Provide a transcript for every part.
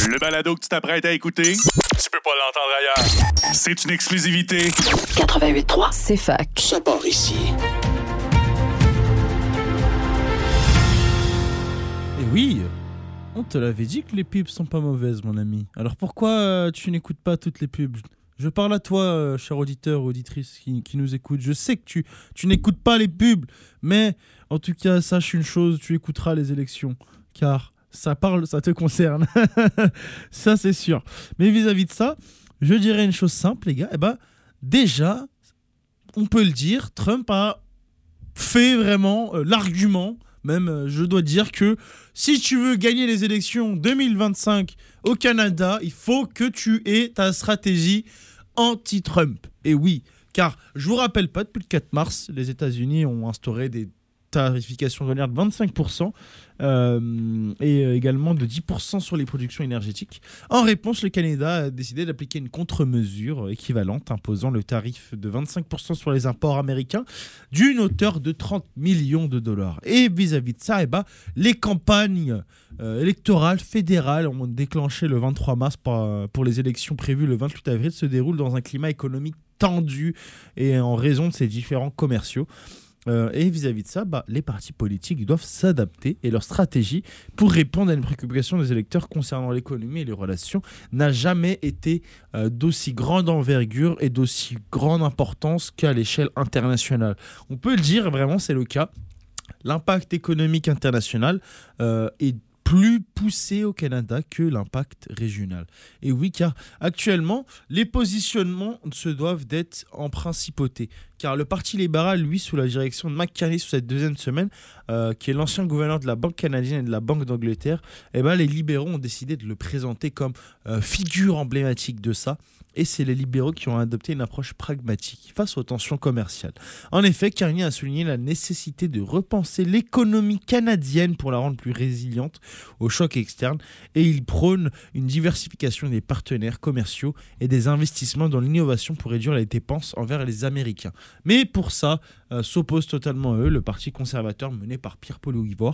Le balado que tu t'apprêtes à écouter, tu peux pas l'entendre ailleurs. C'est une exclusivité. 88.3, c'est fac. Ça part ici. Et oui, on te l'avait dit que les pubs sont pas mauvaises, mon ami. Alors pourquoi tu n'écoutes pas toutes les pubs ? Je parle à toi, cher auditeur, auditrice qui nous écoute. Je sais que tu n'écoutes pas les pubs, mais en tout cas, sache une chose, tu écouteras les élections, car ça te concerne. Ça, c'est sûr. Mais vis-à-vis de ça, je dirais une chose simple, les gars. Déjà, on peut le dire, Trump a fait vraiment l'argument. Même, je dois dire que si tu veux gagner les élections 2025 au Canada, il faut que tu aies ta stratégie anti-Trump. Et oui, car je vous rappelle pas, depuis le 4 mars, les États-Unis ont instauré des tarifications douanières de 25% et également de 10% sur les productions énergétiques. En réponse, le Canada a décidé d'appliquer une contre-mesure équivalente imposant le tarif de 25% sur les imports américains d'une hauteur de 30 millions de dollars. Et vis-à-vis de ça, les campagnes électorales fédérales ont déclenché le 23 mars pour les élections prévues le 28 avril se déroulent dans un climat économique tendu et en raison de ces différents commerciaux. Et vis-à-vis de ça, les partis politiques doivent s'adapter et leur stratégie pour répondre à une préoccupation des électeurs concernant l'économie et les relations n'a jamais été d'aussi grande envergure et d'aussi grande importance qu'à l'échelle internationale. On peut le dire, vraiment c'est le cas. L'impact économique international est plus poussé au Canada que l'impact régional. Et oui, car actuellement, les positionnements se doivent d'être en principauté. Car le Parti libéral, lui, sous la direction de Mark Carney, sous cette deuxième semaine, qui est l'ancien gouverneur de la Banque canadienne et de la Banque d'Angleterre, les libéraux ont décidé de le présenter comme figure emblématique de ça. Et c'est les libéraux qui ont adopté une approche pragmatique face aux tensions commerciales. En effet, Carney a souligné la nécessité de repenser l'économie canadienne pour la rendre plus résiliente aux chocs externes et il prône une diversification des partenaires commerciaux et des investissements dans l'innovation pour réduire les dépenses envers les Américains. Mais pour ça, s'oppose totalement à eux le parti conservateur mené par Pierre Poilievre.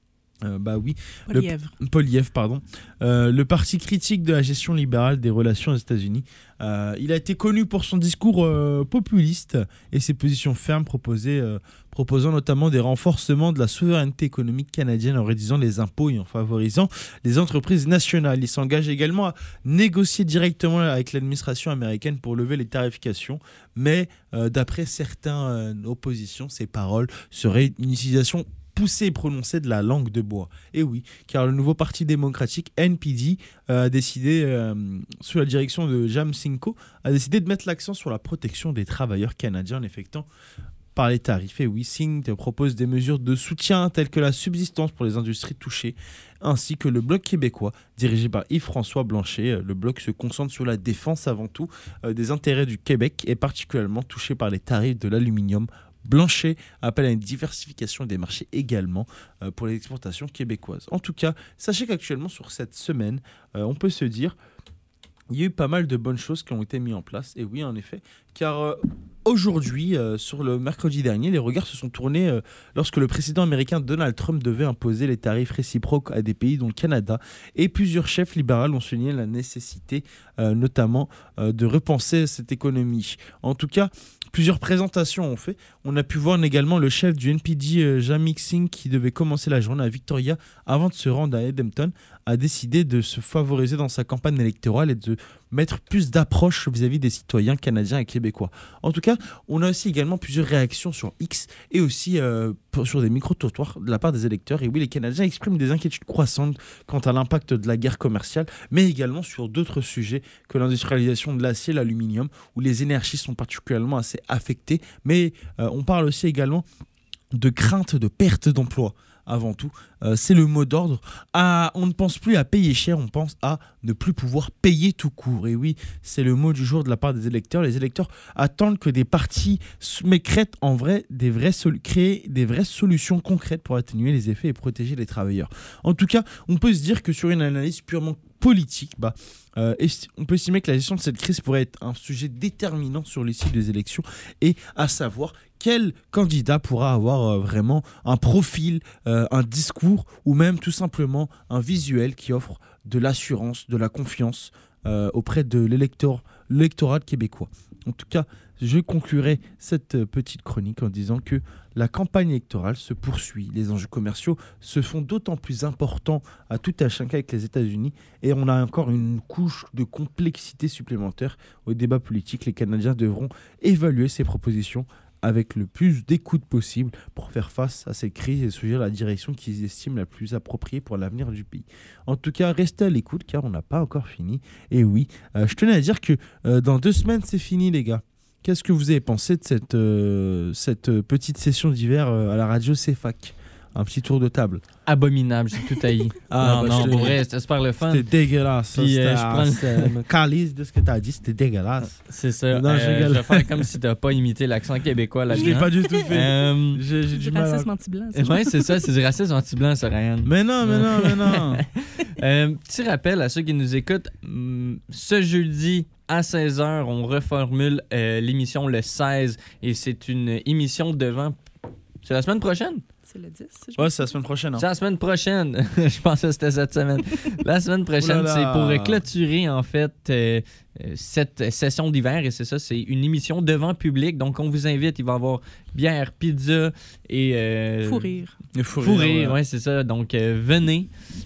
Poilievre, pardon. Le parti critique de la gestion libérale des relations aux États-Unis. Il a été connu pour son discours populiste et ses positions fermes proposant notamment des renforcements de la souveraineté économique canadienne en réduisant les impôts et en favorisant les entreprises nationales. Il s'engage également à négocier directement avec l'administration américaine pour lever les tarifications, mais d'après certaines oppositions, ces paroles seraient une utilisation poussée et prononcée de la langue de bois. Et oui, car le nouveau parti démocratique NPD a décidé, sous la direction de Jam Simcoe, a décidé de mettre l'accent sur la protection des travailleurs canadiens en effectuant par les tarifs. Et oui, Singh propose des mesures de soutien telles que la subsistance pour les industries touchées, ainsi que le Bloc québécois, dirigé par Yves-François Blanchet. Le Bloc se concentre sur la défense avant tout des intérêts du Québec et particulièrement touché par les tarifs de l'aluminium. Blanchet appelle à une diversification des marchés également pour les exportations québécoises. En tout cas, sachez qu'actuellement sur cette semaine, on peut se dire il y a eu pas mal de bonnes choses qui ont été mises en place. Et oui, en effet, car aujourd'hui, sur le mercredi dernier, les regards se sont tournés lorsque le président américain Donald Trump devait imposer les tarifs réciproques à des pays dont le Canada. Et plusieurs chefs libéraux ont souligné la nécessité notamment de repenser cette économie. En tout cas, plusieurs présentations ont fait. On a pu voir également le chef du NPD, Jamik Singh, qui devait commencer la journée à Victoria avant de se rendre à Edmonton, a décidé de se favoriser dans sa campagne électorale et de mettre plus d'approche vis-à-vis des citoyens canadiens et québécois. En tout cas, on a aussi également plusieurs réactions sur X et aussi sur des micro-trottoirs de la part des électeurs. Et oui, les Canadiens expriment des inquiétudes croissantes quant à l'impact de la guerre commerciale, mais également sur d'autres sujets que l'industrialisation de l'acier, l'aluminium, où les énergies sont particulièrement assez affectées. Mais on parle aussi également de crainte de perte d'emploi. Avant tout, c'est le mot d'ordre. On ne pense plus à payer cher, on pense à ne plus pouvoir payer tout court. Et oui, c'est le mot du jour de la part des électeurs. Les électeurs attendent que des partis créent des vraies solutions concrètes pour atténuer les effets et protéger les travailleurs. En tout cas, on peut se dire que sur une analyse purement politique, on peut estimer que la gestion de cette crise pourrait être un sujet déterminant sur l'issue des élections, et à savoir quel candidat pourra avoir vraiment un profil, un discours ou même tout simplement un visuel qui offre de l'assurance, de la confiance auprès de l'électorat québécois. En tout cas, je conclurai cette petite chronique en disant que la campagne électorale se poursuit. Les enjeux commerciaux se font d'autant plus importants à tout à chacun avec les États-Unis, et on a encore une couche de complexité supplémentaire au débat politique. Les Canadiens devront évaluer ces propositions avec le plus d'écoute possible pour faire face à cette crise et choisir la direction qu'ils estiment la plus appropriée pour l'avenir du pays. En tout cas, restez à l'écoute car on n'a pas encore fini. Et oui, je tenais à dire que dans 2 semaines, c'est fini les gars. Qu'est-ce que vous avez pensé de cette petite session d'hiver à la radio CFAC ? Un petit tour de table. Abominable, j'ai tout haï. Non, pour vrai, c'était super le fun. C'était dégueulasse. Puis, je prends calice de ce que t'as dit, c'était dégueulasse. C'est ça. Non, je vais faire comme si t'as pas imité l'accent québécois là-dedans. Je l'ai pas du tout fait. J'ai du racisme anti-blanc. Oui, c'est ça, c'est du racisme anti-blanc, ça, Ryan. Mais non. Petit rappel à ceux qui nous écoutent, ce jeudi à 16h, on reformule l'émission le 16 et c'est une émission devant... C'est la semaine prochaine? C'est le 10. Ouais, c'est la semaine prochaine. Hein. C'est la semaine prochaine. Je pensais que c'était cette semaine. La semaine prochaine, c'est pour clôturer, en fait, cette session d'hiver. Et c'est ça, c'est une émission devant public. Donc, on vous invite. Il va y avoir bière, pizza et... Fou rire. Fou rire, ouais, c'est ça. Donc, venez.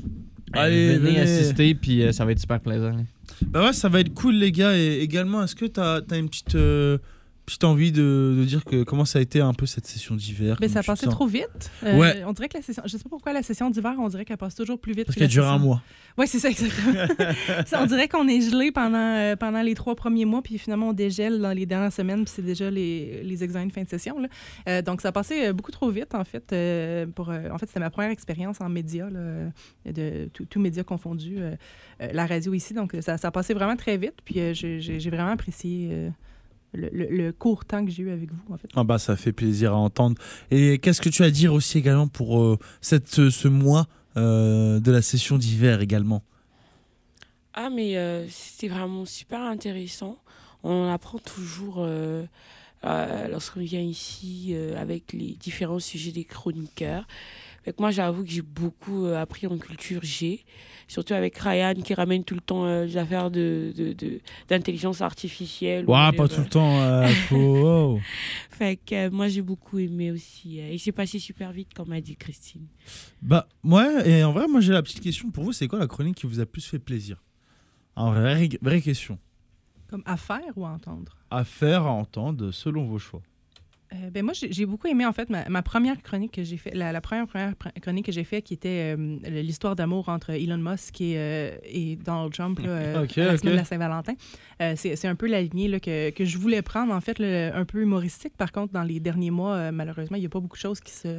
Venez assister, puis ça va être super plaisant. Bah ouais, ça va être cool, les gars. Et également, est-ce que t'as une petite envie de dire comment ça a été un peu cette session d'hiver? Mais ça passait trop vite. Ouais. On dirait que la session... Je sais pas pourquoi la session d'hiver, on dirait qu'elle passe toujours plus vite. Parce qu'elle dure un mois. Oui, c'est ça, exactement. On dirait qu'on est gelé pendant les 3 premiers mois, puis finalement, on dégèle dans les dernières semaines, puis c'est déjà les examens de fin de session. Là. Donc, ça passait beaucoup trop vite, en fait. En fait, c'était ma première expérience en médias, là, de tout médias confondus, la radio ici. Donc, ça passait vraiment très vite, puis j'ai vraiment apprécié... Le court temps que j'ai eu avec vous, en fait. Ah bah, ça fait plaisir à entendre. Et qu'est-ce que tu as à dire aussi également pour ce mois de la session d'hiver également? Ah, mais c'était vraiment super intéressant. On en apprend toujours lorsqu'on vient ici avec les différents sujets des chroniqueurs. Fait que moi, j'avoue que j'ai beaucoup appris en culture G, surtout avec Ryan qui ramène tout le temps des affaires d'intelligence artificielle. Ouais, pas tout le temps. Wow. Fait que moi, j'ai beaucoup aimé aussi. Et c'est passé super vite, comme a dit Christine. Bah, ouais, et en vrai, moi, j'ai la petite question pour vous. C'est quoi la chronique qui vous a plus fait plaisir? En vraie question. Comme à faire ou à entendre? À faire, à entendre, selon vos choix. Ben moi, j'ai beaucoup aimé, en fait, ma première chronique que j'ai fait, la première chronique que j'ai fait, qui était l'histoire d'amour entre Elon Musk et Donald Trump, là, la semaine de la Saint-Valentin. C'est un peu la lignée là, que je voulais prendre, en fait, un peu humoristique. Par contre, dans les derniers mois, malheureusement, il n'y a pas beaucoup de choses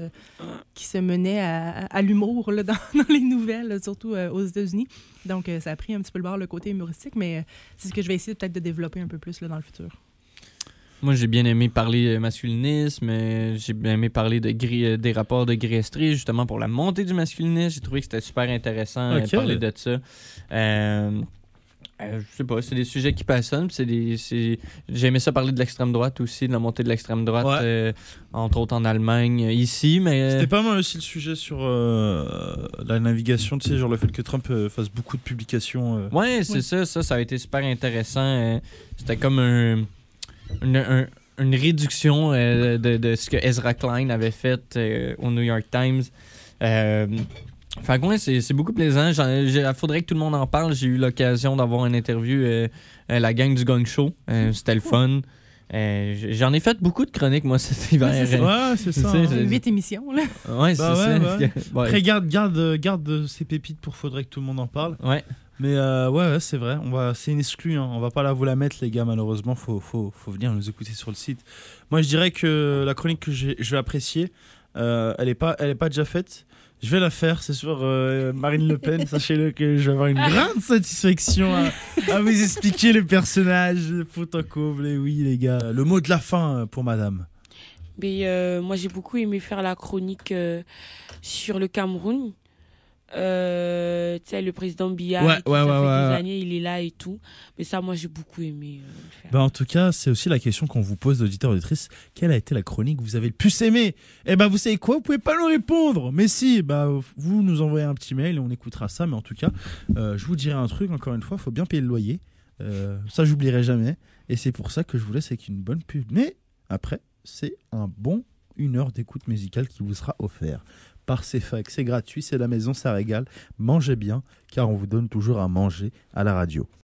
qui se menaient à l'humour là, dans les nouvelles, là, surtout aux États-Unis. Donc, ça a pris un petit peu le bord, le côté humoristique, mais c'est ce que je vais essayer peut-être de développer un peu plus là, dans le futur. Moi, j'ai bien aimé parler masculinisme, j'ai bien aimé parler des rapports de Gréestrie, justement pour la montée du masculinisme. J'ai trouvé que c'était super intéressant de parler de ça. Je sais pas, c'est des sujets qui passionnent. J'ai aimé ça parler de l'extrême droite aussi, de la montée de l'extrême droite, entre autres en Allemagne, ici. Mais c'était pas mal aussi le sujet sur la navigation, tu sais, genre le fait que Trump fasse beaucoup de publications. Ouais, c'est ça a été super intéressant. C'était comme une réduction de ce que Ezra Klein avait fait au New York Times. Fait que ouais, c'est beaucoup plaisant. Il faudrait que tout le monde en parle. J'ai eu l'occasion d'avoir une interview la gang du Gong Show. C'était le fun. J'en ai fait beaucoup de chroniques, moi, cet hiver. Ouais, c'est ça. 8 émissions, là. Ouais, c'est ça. Ouais. Après, garde ces pépites pour faudrait que tout le monde en parle. Ouais. Mais ouais, c'est vrai. C'est une exclue. Hein. On va pas vous la mettre, les gars, malheureusement. Faut venir nous écouter sur le site. Moi, je dirais que la chronique que je vais apprécier, elle est pas déjà faite. Je vais la faire, c'est sûr. Marine Le Pen, sachez-le que je vais avoir une grande satisfaction à vous expliquer le personnage de Photocouple. Et oui, les gars. Le mot de la fin pour madame. Mais moi, j'ai beaucoup aimé faire la chronique sur le Cameroun. le président Biya, ça fait des années, il est là et tout. Mais ça, moi, j'ai beaucoup aimé le faire. En tout cas, c'est aussi la question qu'on vous pose, auditeurs et auditrices. Quelle a été la chronique que vous avez le plus aimée ? Vous savez quoi ? Vous pouvez pas nous répondre. Mais si, vous nous envoyez un petit mail et on écoutera ça. Mais en tout cas, je vous dirai un truc, encore une fois, il faut bien payer le loyer. Ça, j'oublierai jamais. Et c'est pour ça que je vous laisse avec une bonne pub. Mais après, c'est une heure d'écoute musicale qui vous sera offert par CFAC. C'est gratuit, c'est la maison, ça régale. Mangez bien, car on vous donne toujours à manger à la radio.